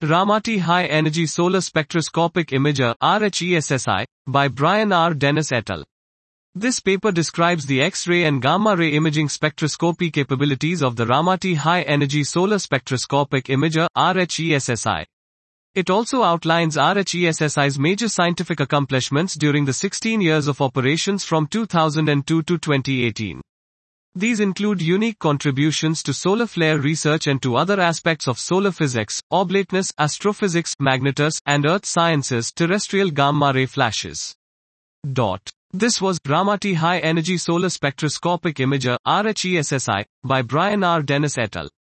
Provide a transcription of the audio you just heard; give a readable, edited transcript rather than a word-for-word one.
Ramati High Energy Solar Spectroscopic Imager (RHESSI) by Brian R. Dennis et al. This paper describes the X-ray and gamma-ray imaging spectroscopy capabilities of the Ramati High Energy Solar Spectroscopic Imager (RHESSI). It also outlines RHESSI's major scientific accomplishments during the 16 years of operations from 2002 to 2018. These include unique contributions to solar flare research and to other aspects of solar physics, oblateness, astrophysics, magnetos, and earth sciences, terrestrial gamma-ray flashes. This was Ramati High Energy Solar Spectroscopic Imager (RHESSI) by Brian R. Dennis et al.